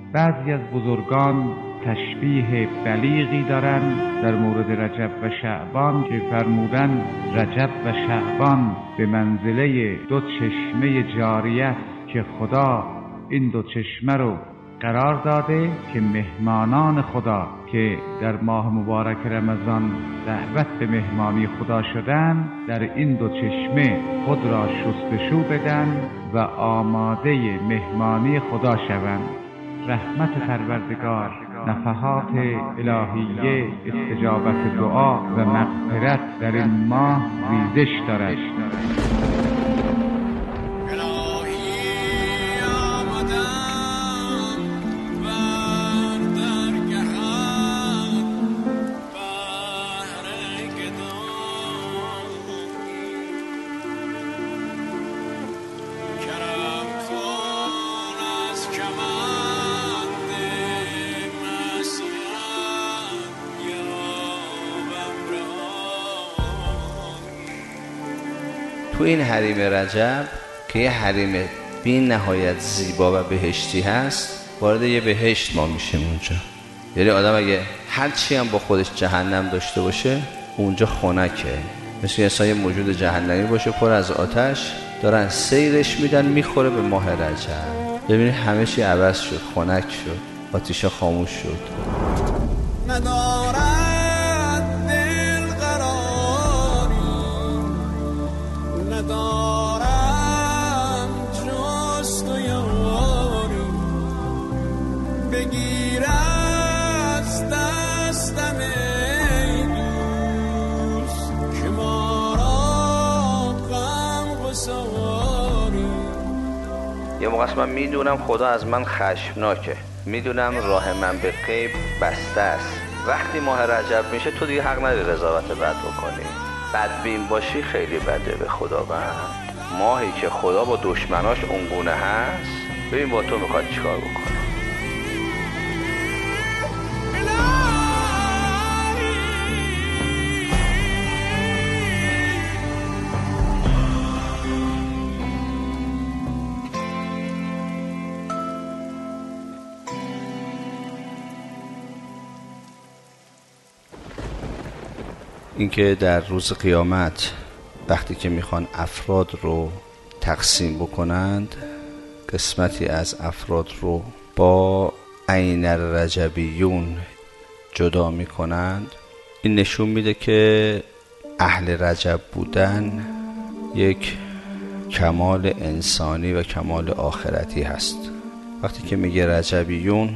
بعضی از بزرگان تشبیه بلیغی دارند در مورد رجب و شعبان که فرمودن رجب و شعبان به منزله دو چشمه جاری است که خدا این دو چشمه رو قرار داده که مهمانان خدا که در ماه مبارک رمضان دعوت به مهمانی خدا شدن در این دو چشمه خود را شستشو بدن و آماده مهمانی خدا شوند. رحمت پروردگار، نفحات الهیه، استجابت دعا و مغفرت در این ماه ریزش دارد. تو این حریم رجب که یه حریم بی نهایت زیبا و بهشتی هست، وارد یه بهشت ما میشیم اونجا. یعنی آدم اگه هر چی هم با خودش جهنم داشته باشه اونجا خنکه، مثل یه موجود جهنمی باشه پر از آتش، دارن سیرش میدن میخوره به ماه رجب. ببینید همه چی عوض شد، خنک شد، آتیشا خاموش شد. ندارم جست و یاری، بگیر از دستم ای دوست که ما را غم گساری. یه موقع من میدونم خدا از من خشمناکه، میدونم راه من به غیب بسته است. وقتی ماه رجب میشه تو دیگه حق نداری قضاوت بد بکنی. بدبین باشی خیلی بده به خداوند. ماهی که خدا با دشمناش اونگونه هست، ببین با تو میخواد چیکار بکنه. اینکه در روز قیامت وقتی که میخوان افراد رو تقسیم بکنند، قسمتی از افراد رو با عین الرجبیون جدا میکنند، این نشون میده که اهل رجب بودن یک کمال انسانی و کمال آخرتی هست. وقتی که میگه رجبیون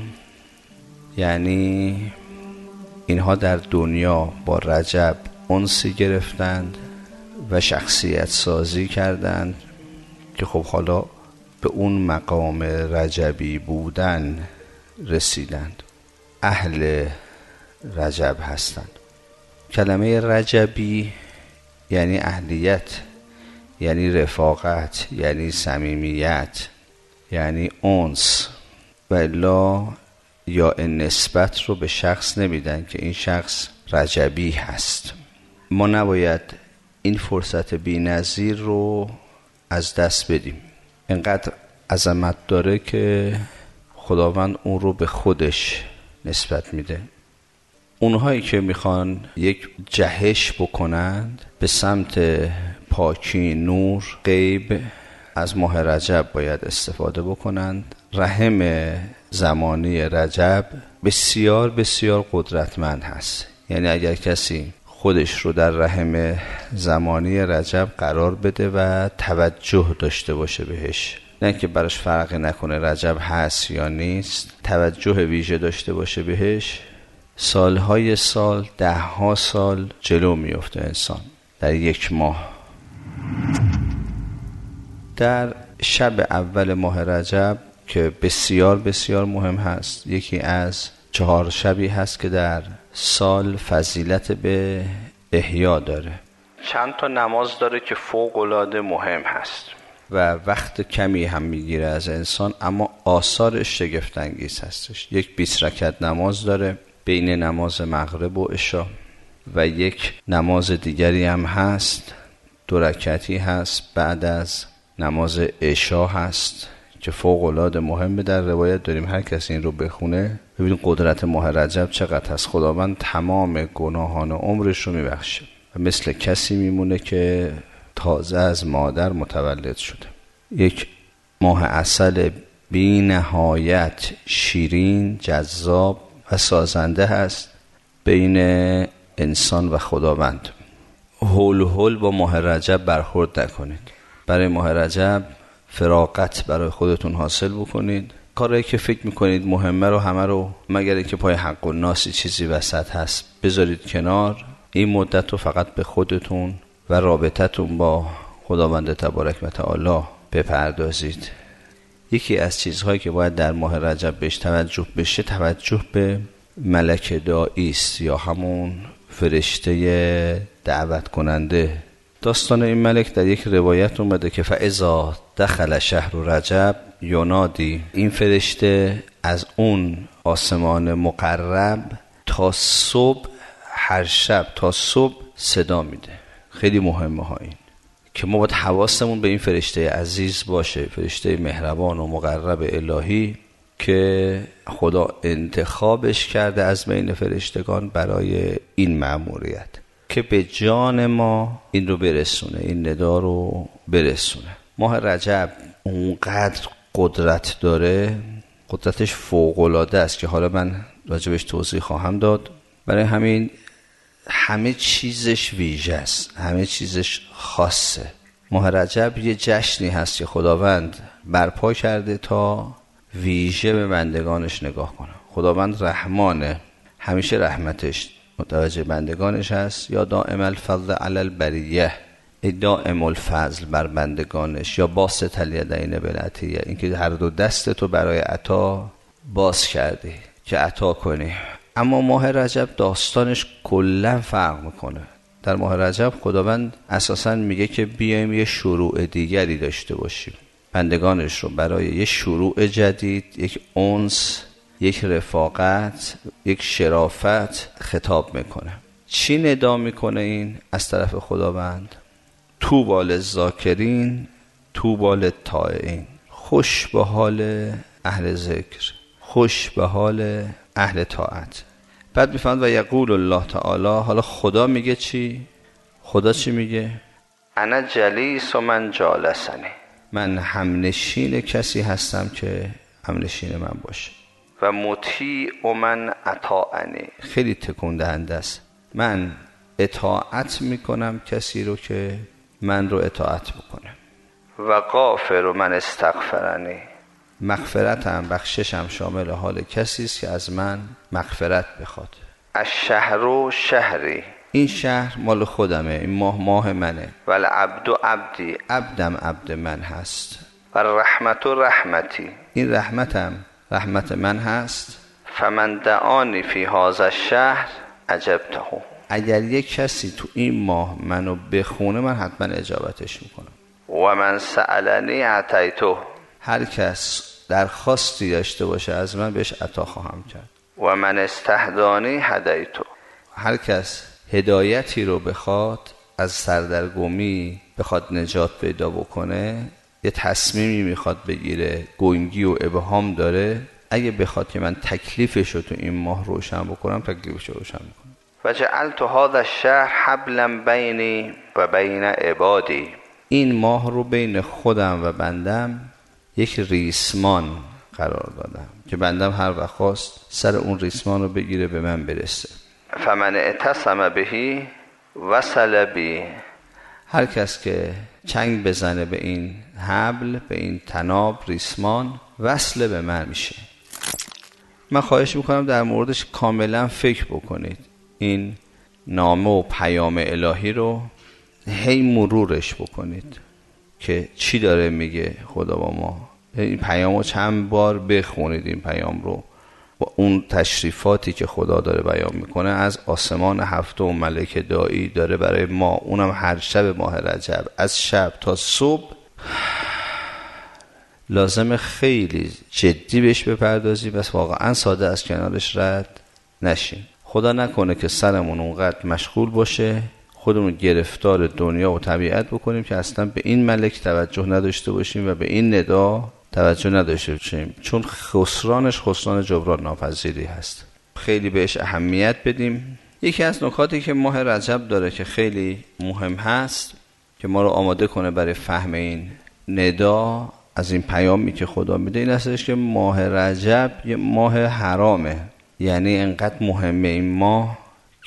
یعنی اینها در دنیا با رجب انسی گرفتند و شخصیت سازی کردند که خب حالا به اون مقام رجبی بودن رسیدند، اهل رجب هستند. کلمه رجبی یعنی اهلیت، یعنی رفاقت، یعنی صمیمیت، یعنی انس، و الا یا این نسبت رو به شخص نمیدن که این شخص رجبی هست. ما نباید این فرصت بی‌نظیر رو از دست بدیم. اینقدر عظمت داره که خداوند اون رو به خودش نسبت میده. اونهایی که میخوان یک جهش بکنند به سمت پاکی، نور، غیب، از ماه رجب باید استفاده بکنند. رحم زمانی رجب بسیار بسیار قدرتمند هست. یعنی اگر کسی خودش رو در رحم زمانی رجب قرار بده و توجه داشته باشه بهش، نه که براش فرقی نکنه رجب هست یا نیست، توجه ویژه داشته باشه بهش، سالهای سال، دهها سال جلو میفته انسان در یک ماه. در شب اول ماه رجب که بسیار بسیار مهم هست، یکی از 4 شبی هست که در سال فضیلت به احیا داره. چند تا نماز داره که فوق العاده مهم هست و وقت کمی هم میگیره از انسان، اما آثارش شگفت انگیز هستش. یک 20 رکعت نماز داره بین نماز مغرب و عشا، و یک نماز دیگری هم هست 2 رکعتی هست بعد از نماز عشا هست که فوق‌العاده مهمه. در روایت داریم هر کسی این رو بخونه ببینید قدرت ماه رجب چقدر هست. خداوند تمام گناهان عمرش رو میبخشه و مثل کسی میمونه که تازه از مادر متولد شده. یک ماه عسل بی نهایت شیرین، جذاب و سازنده هست بین انسان و خداوند. هول با ماه رجب برخورد نکنید. برای ماه رجب فراغت برای خودتون حاصل بکنید. کاری که فکر میکنید مهمه رو همه رو مگر اینکه پای حق و ناسی چیزی وسط هست بذارید کنار. این مدت رو فقط به خودتون و رابطتون با خداوند تبارک و تعالی بپردازید. یکی از چیزهایی که باید در ماه رجب بهش توجه بشه توجه به ملک داعی است یا همون فرشته دعوت کننده. داستان این ملک در یک روایت اومده که فاذا دخل شهر رجب ینادی. این فرشته از اون آسمان مقرب تا صبح، هر شب تا صبح صدا میده. خیلی مهمه ها این که ما باید حواسمون به این فرشته عزیز باشه، فرشته مهربان و مقرب الهی که خدا انتخابش کرده از بین فرشتگان برای این مأموریت که به جان ما این رو برسونه، این ندا رو برسونه. ماه رجب اونقدر قدرت داره، قدرتش فوق‌العاده است که حالا من راجبش توضیح خواهم داد. برای همین همه چیزش ویژه است، همه چیزش خاصه. ماه رجب یه جشنی هست که خداوند برپا کرده تا ویژه به بندگانش نگاه کنه. خداوند رحمانه، همیشه رحمتش متوجه بندگانش هست. یا دائم الفضل علی البریه، دائم الفضل بر بندگانش. یا باسط الیدین بالعطیه، اینکه هر دو دستتو برای عطا باز کردی که عطا کنی. اما ماه رجب داستانش کلا فرق میکنه. در ماه رجب خداوند اساساً میگه که بیایم یه شروع دیگری داشته باشیم. بندگانش رو برای یه شروع جدید، یک انس، یک رفاقت، یک شرافت خطاب میکنه. چی ندا میکنه این از طرف خداوند؟ طوبی للذاکرین طوبی للطائعین. خوش به حال اهل ذکر، خوش به حال اهل طاعت. بعد میفهمد و یقول الله تعالی. حالا خدا میگه چی؟ خدا چی میگه؟ انا جلیس و من جالسنی. من همنشین کسی هستم که همنشین من باشه. و مطیع و من اطاعنی. خیلی تکون دهنده است. من اطاعت میکنم کسی رو که من رو اطاعت بکنه. و غافر و من استغفرنی. مغفرتم، بخششم شامل حال کسی است که از من مغفرت بخواد. الشهر شهری. این شهر مال خودمه، این ماه منه. ول عبد عبدی، عبدم عبد من هست. و رحمت رحمتی، این رحمتم رحمت من هست. فمن دعانی فی هذا الشهر اجبته. اگر یک کسی تو این ماه منو بخونه من حتما اجابتش میکنم. و من سألنی اعطیته. هر کس درخواستی داشته باشه از من بهش عطا خواهم کرد. و من استهدانی هدیته. هر کس هدایتی رو بخواد، از سردرگمی بخواد نجات پیدا بکنه، یه تصمیمی میخواد بگیره، گنگی و ابهام داره، اگه بخواد که من تکلیفش رو تو این ماه روشن بکنم تکلیفش رو روشن میکنم. و جعلت هذا الشهر حبلا بینی و بین عبادی. این ماه رو بین خودم و بندم یک ریسمان قرار دادم که بندم هر وقت خواست سر اون ریسمان رو بگیره به من برسه. فمن اعتصم بهی وصل بی. هر کس که چنگ بزنه به این حبل، به این تناب ریسمان، وصل به من میشه. من خواهش میکنم در موردش کاملا فکر بکنید. این نامه و پیام الهی رو هی مرورش بکنید که چی داره میگه خدا با ما. این پیام رو چند بار بخونید. این پیام رو با اون تشریفاتی که خدا داره بیان میکنه از آسمان هفته و ملک داعی داره برای ما، اونم هر شب ماه رجب از شب تا صبح. لازم خیلی جدی بهش بپردازی، بس واقعا ساده از کنارش رد نشین. خدا نکنه که سرمون اونقدر مشغول باشه خودمون گرفتار دنیا و طبیعت بکنیم که اصلا به این ملک توجه نداشته باشیم و به این ندا توجه نداشته باشیم، چون خسرانش خسران جبران ناپذیری هست. خیلی بهش اهمیت بدیم. یکی از نکاتی که ماه رجب داره که خیلی مهم هست که ما رو آماده کنه برای فهم این ندا از این پیامی که خدا میده، این هستش که ماه رجب یه ماه حرامه. یعنی انقدر مهمه این ماه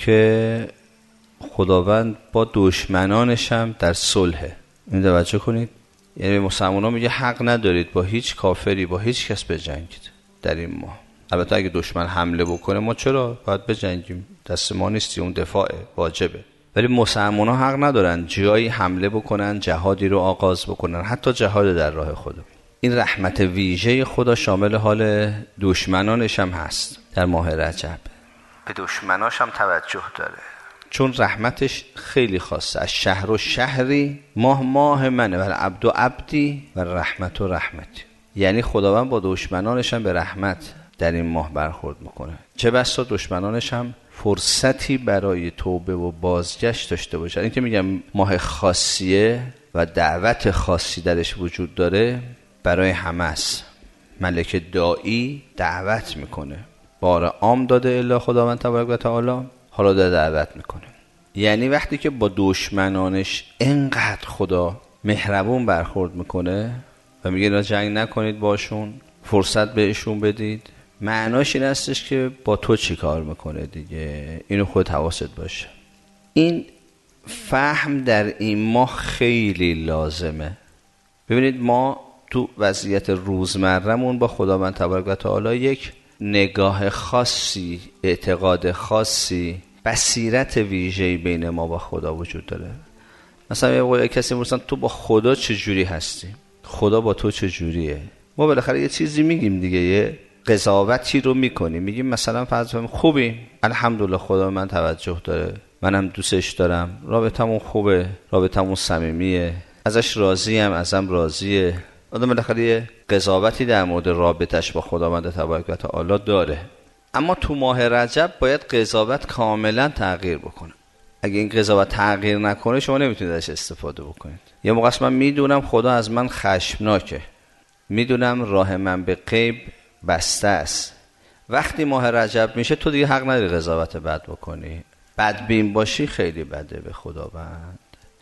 که خداوند با دشمنانش هم در صلحه. این توجه کنید، یعنی مسلمان‌ها میگه حق ندارید با هیچ کافری با هیچ کس بجنگید در این ماه. البته اگه دشمن حمله بکنه ما چرا باید بجنگیم؟ دست ما نیستی، اون دفاع واجبه. ولی مسلمان‌ها حق ندارن جایی حمله بکنن، جهادی رو آغاز بکنن، حتی جهاد در راه خدا. این رحمت ویژه خدا شامل حال دشمنانش هم هست در ماه رجب. به دشمناش هم توجه داره، چون رحمتش خیلی خاصه. از شهر و شهری ماه منه و عبد و عبدی و رحمت و رحمتی. یعنی خداوند با دشمنانش هم به رحمت در این ماه برخورد میکنه. چه بسا دشمنانش هم فرصتی برای توبه و بازگشت داشته باشن. این که میگم ماه خاصیه و دعوت خاصی درش وجود داره برای همه است. ملک داعی دعوت میکنه، بار عام داده الا خداوند تبارک و تعالی، حالا دعوت میکنه. یعنی وقتی که با دشمنانش انقدر خدا مهربون برخورد میکنه و میگه اینا جنگ نکنید باشون، فرصت بهشون بدید، معناش این هستش که با تو چی کار میکنه دیگه، اینو خود حواست باشه. این فهم در این ماه خیلی لازمه. ببینید ما تو وضعیت روزمره‌مون با خداوند تبارک و تعالی یک نگاه خاصی، اعتقاد خاصی، بصیرت ویژه‌ای بین ما با خدا وجود داره. مثلا یه کسی میگه تو با خدا چه جوری هستی؟ خدا با تو چه جوریه؟ ما بالاخره یه چیزی میگیم دیگه، یه قضاوتی رو میکنیم، میگیم مثلا فرض کنیم خوبی، الحمدلله خدا من توجه داره، منم دوستش دارم، رابطمون خوبه، رابطمون صمیمیه، ازش راضیم، ازم راضیه. آدم بالاخره یه قضاوتی در مورد رابطش با خداوند تبارک و تعالی داره. اما تو ماه رجب باید قضاوت کاملا تغییر بکنه. اگه این قضاوت تغییر نکنه شما نمیتونید ازش استفاده بکنید. یه موقع من میدونم خدا از من خشمناکه، میدونم راه من به غیب بسته است. وقتی ماه رجب میشه تو دیگه حق نداری قضاوت بد بکنی. بدبین باشی خیلی بده به خداوند.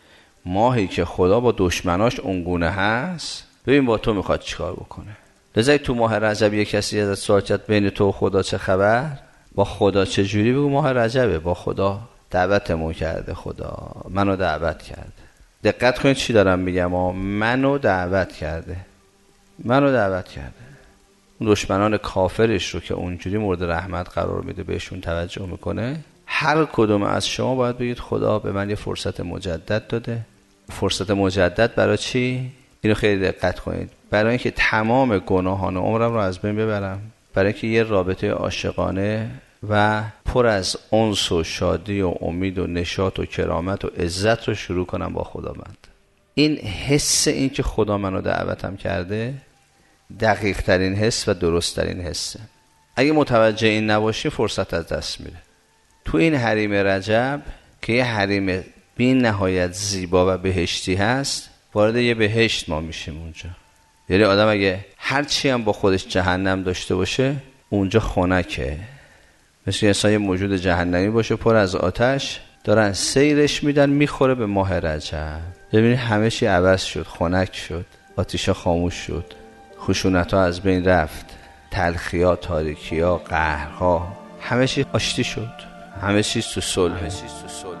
ماهی که خدا با دشمناش اونگونه هست، ببین با تو میخواد چیکار بکنه. لذا تو ماه رجب یک کسی ازت سوال کرد بین تو و خدا چه خبر؟ با خدا چه جوری؟ بگو ماه رجبه، با خدا دعوتمون کرده، خدا منو دعوت کرده. دقت کنید چی دارم میگم، منو دعوت کرده، منو دعوت کرده. اون دشمنان کافرش رو که اونجوری مورد رحمت قرار میده، بهشون توجه میکنه. هر کدوم از شما باید بگید خدا به من یه فرصت مجدد داده. فرصت مجدد برای چی؟ اینو خیلی دقت کنید. برای اینکه تمام گناهان عمرم رو از بین ببرم، برای اینکه یه رابطه عاشقانه و پر از انس و شادی و امید و نشاط و کرامت و عزت رو شروع کنم با خداوند. این حس، این که خدا منو دعوتم کرده، دقیق ترین حس و درست ترین حسه. اگه متوجه این نباشی فرصت از دست میره. تو این حریم رجب که یه حریم بی نهایت زیبا و بهشتی هست، وارد یه بهشت ما میشیم اونجا. یعنی آدم اگه هرچی هم با خودش جهنم داشته باشه اونجا خنکه. مثل انسان یه موجود جهنمی باشه پر از آتش، دارن سیرش میدن، میخوره به ماه رجب. ببینید همه چی عوض شد، خنک شد، آتیشا خاموش شد، خشونت‌ها از بین رفت، تلخی‌ها، تاریکی‌ها، قهرها، همه چی آشتی شد، همه چیز تو صلح.